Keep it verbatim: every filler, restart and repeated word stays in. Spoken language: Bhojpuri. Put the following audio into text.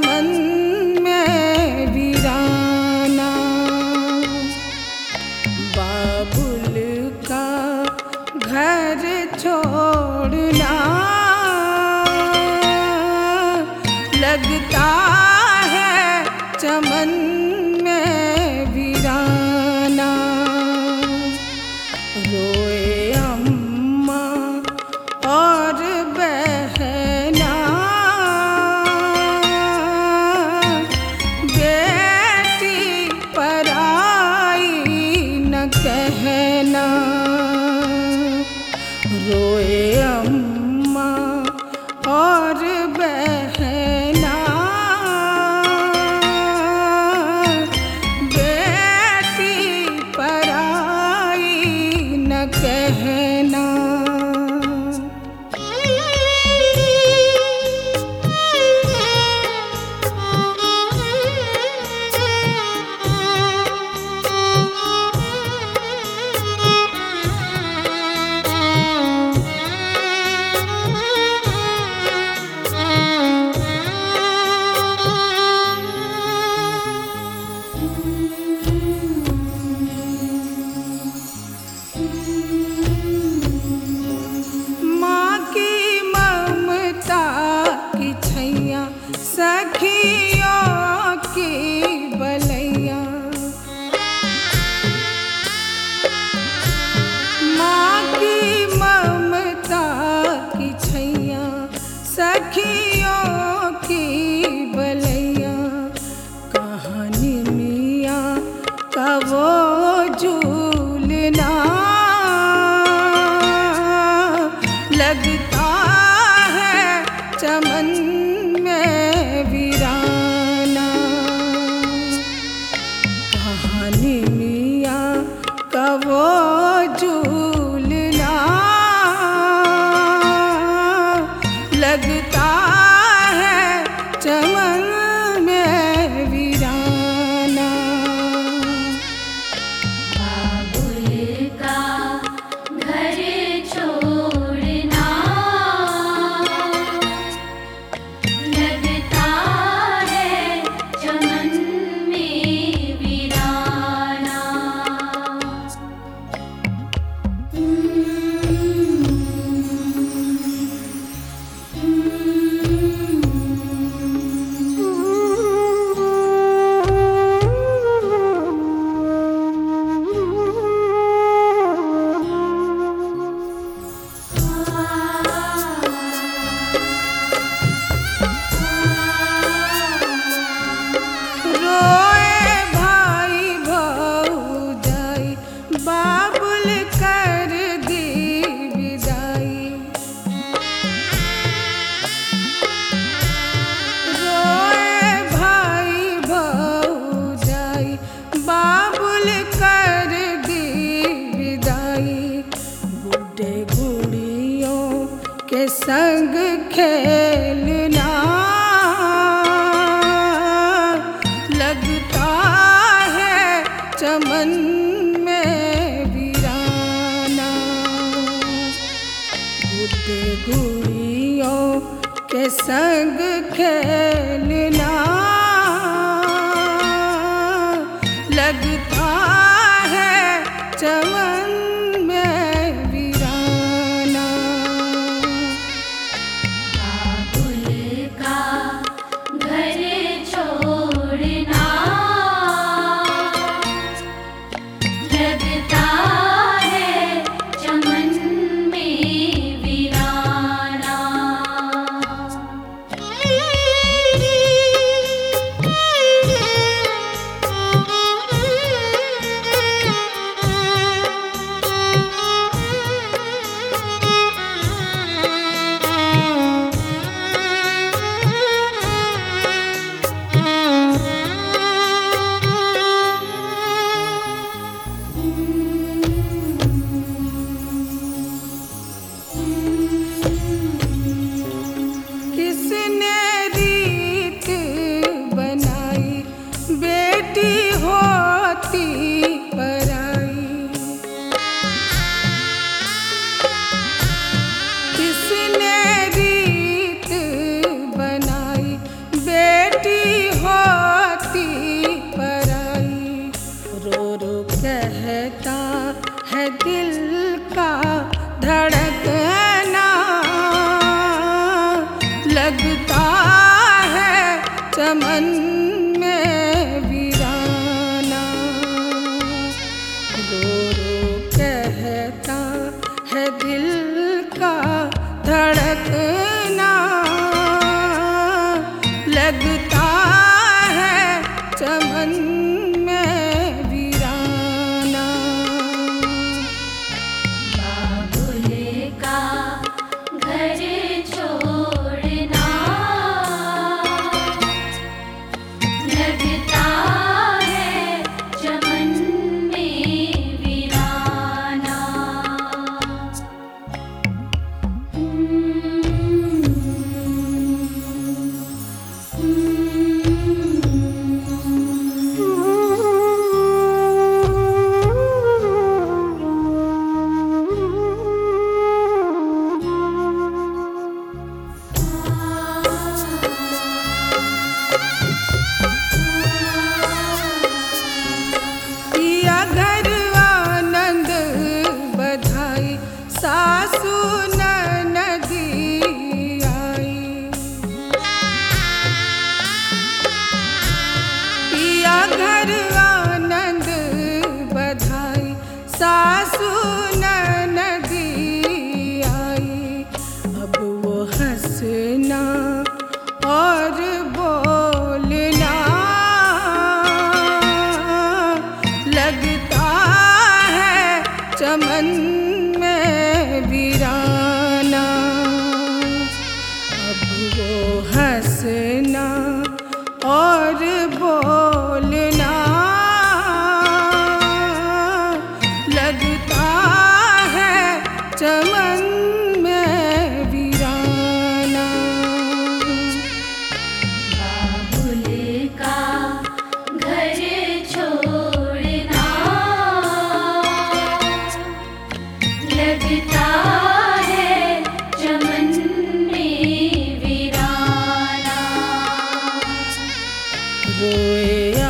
चमन में वीराना। बाबुल का घर छोड़ना लगता है चमन में वीराना। रोए अम्मा और बहना, बेटी पराई न कहना। रोए अम्मा और बहना, बेटी पराई न कहना। माँ की ममता की छैया, सखियों की बलैया। माँ की ममता की छैया, सखियों की बलैया। कहानी मियाँ का वो झूलना लगता है चमन में वीराना। कहानी मियाँ का वो झूलना लगता है चमन में वीराना। बाबुल का घर छोड़ना लगता है चमन में वीराना। रोए भाई भौजाई, बाबुल कर दी विदाई। रोए भाई भौजाई, बाबुल कर दी विदाई। बूढ़े गुड़ियों के संग खेलना लगता है चमन में वीराना। बूढ़े गुड़ियों के संग खेलना लगता है चमन में वीराना। बाबुल का घर छोड़ना लगता है चमन में वीराना। में वीराना। रो रो कहता है दिल का धड़कना, लगता है चमन में वीराना। बाबुल का घर छोड़ना, लगता है चमन में वीराना। पिया घर आनंद बधाई, सासु ननदी आई। पिया घर आनंद बधाई, सासु ननदी आई। अब वो हंसना और बोलना, लगता है चमन में वीराना। अब वो हंसना और बोलना, लगता है चमन में वीराना। बाबुल का घर छोड़ना, लगता है चमन में वीराना। रोए